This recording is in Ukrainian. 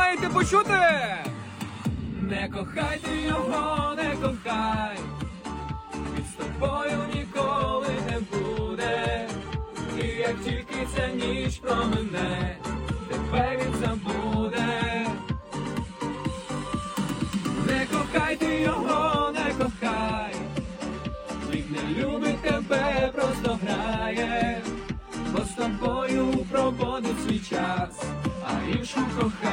маєте почути. Не кохай ти його, не кохай, він з тобою ніколи не буде. І як тільки ця ніч промине, тебе він забуде. Не кохай ти його, не кохай, він не любить тебе, просто грає, бо з тобою проводить свій час, а іншу кохає.